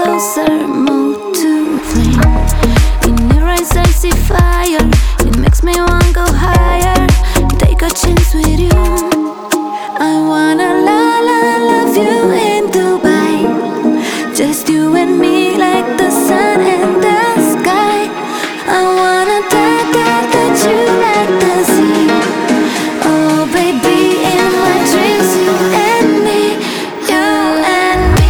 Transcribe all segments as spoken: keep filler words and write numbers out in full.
closer, move to flame. In your eyes I see fire, it makes me wanna go higher. Take a chance with you. I wanna la la love you in Dubai. Just you and me like the sun and the sky. I wanna da da touch you like the sea. Oh baby, in my dreams you and me, you and me.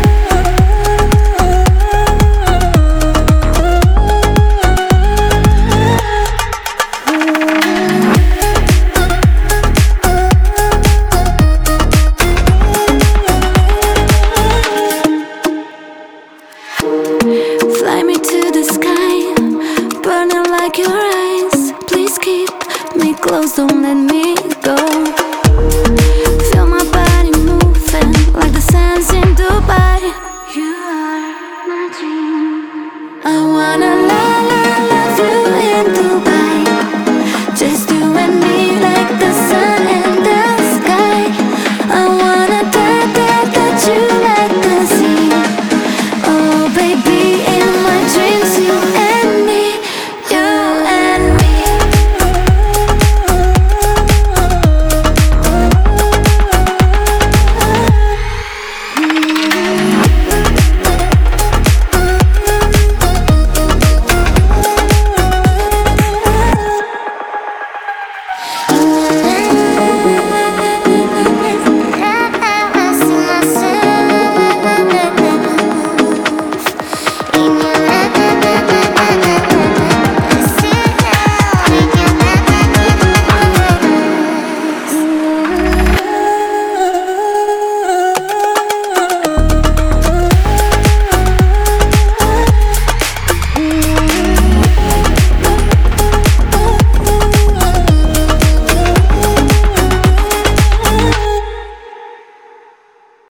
Fly me to the sky, burning like your eyes. Please keep me close, don't let me go. Feel my body moving like the sands in Dubai.